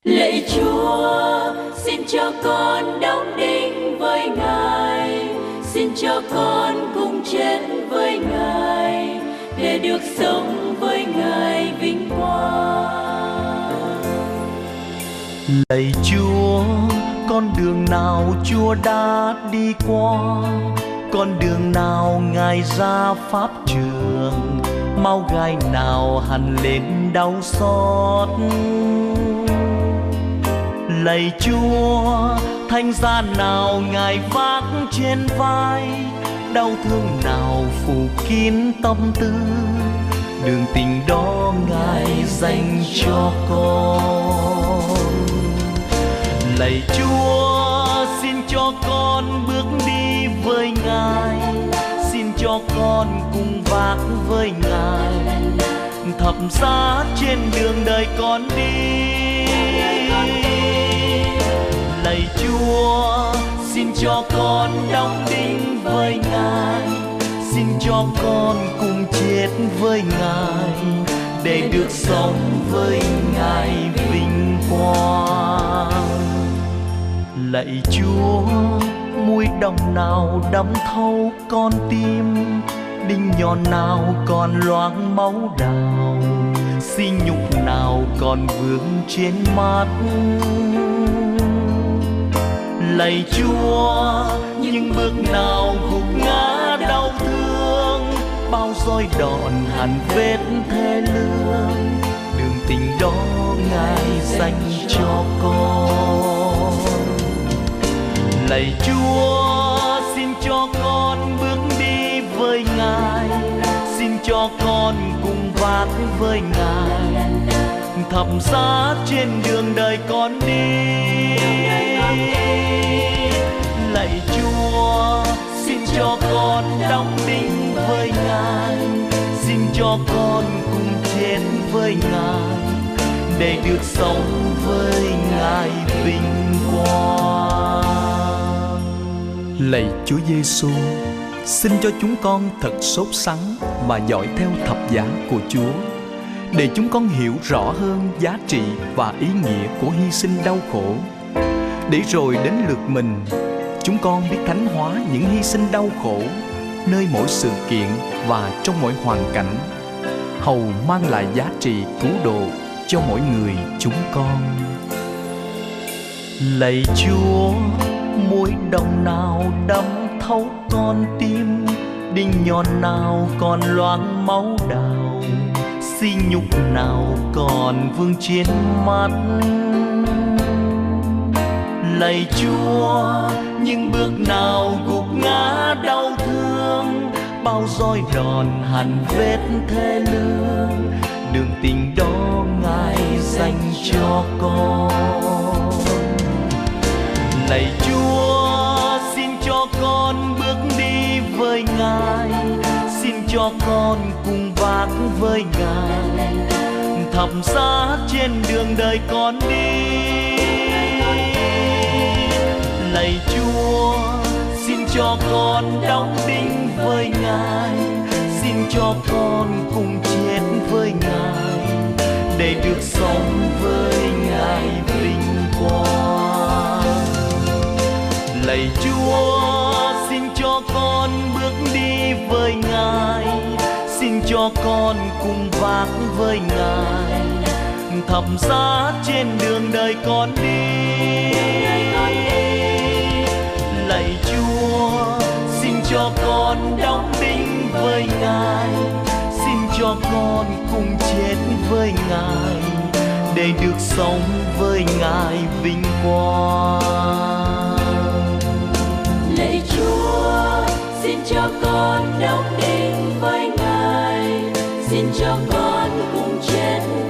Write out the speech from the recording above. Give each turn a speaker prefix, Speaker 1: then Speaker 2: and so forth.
Speaker 1: Lạy Chúa, xin cho con đóng đinh với Ngài, xin cho con cùng chết với Ngài, để được sống với Ngài vinh quang.
Speaker 2: Lạy Chúa, con đường nào Chúa đã đi qua, con đường nào Ngài ra pháp trường, mau gai nào hằn lên đau xót. Lạy Chúa, thánh giá nào Ngài vác trên vai, đau thương nào phủ kín tâm tư, đường tình đó Ngài dành cho con. Lạy Chúa, xin cho con bước đi với Ngài, xin cho con cùng vác với Ngài, thập giá trên đường đời con đi. Lạy Chúa, xin cho con đóng đinh với Ngài, xin cho con cùng chết với Ngài, để được sống với Ngài vinh quang. Lạy Chúa, mũi đồng nào đâm thấu con tim, đinh nhọn nào còn loáng máu đào, xi nhục nào còn vương trên mắt. Lạy Chúa, những bước nào gục ngã đau thương, bao roi đòn hằn vết thê lương, đường tình đó Ngài dành cho con. Lạy Chúa, xin cho con bước đi với Ngài, xin cho con cùng vác với Ngài, thập giá trên đường đời con đi. Lạy Chúa, xin cho con đóng đinh với Ngài, xin cho con cùng chết với Ngài, để được sống với Ngài vinh quang.
Speaker 3: Lạy Chúa Giêsu, xin cho chúng con thật sốt sắng mà dõi theo thập giá của Chúa, để chúng con hiểu rõ hơn giá trị và ý nghĩa của hy sinh đau khổ, để rồi đến lượt mình, chúng con biết thánh hóa những hy sinh đau khổ nơi mỗi sự kiện và trong mỗi hoàn cảnh, hầu mang lại giá trị cứu độ cho mỗi người chúng con.
Speaker 2: Lạy Chúa, mũi đồng nào đâm thấu con tim, đinh nhọn nào còn loáng máu đào, xi nhục nào còn vương trên mắt. Lạy Chúa, những bước nào gục ngã đau thương, bao roi đòn hằn vết thê lương, đường tình đó Ngài dành cho con. Lạy Chúa, xin cho con bước đi với Ngài, xin cho con cùng vác với Ngài, thập giá trên đường đời con đi. Lạy Chúa, xin cho con đóng đinh với Ngài, xin cho con cùng chết với Ngài, để được sống với Ngài vinh quang. Lạy Chúa, xin cho con bước đi với Ngài, xin cho con cùng vác với Ngài, thập giá trên đường đời con đi. Lạy Chúa, xin cho con đóng đinh với Ngài, xin cho con cùng chết với Ngài, để được sống với Ngài vinh quang.
Speaker 1: Lạy Chúa, xin cho con đóng đinh với Ngài, xin cho con cùng chết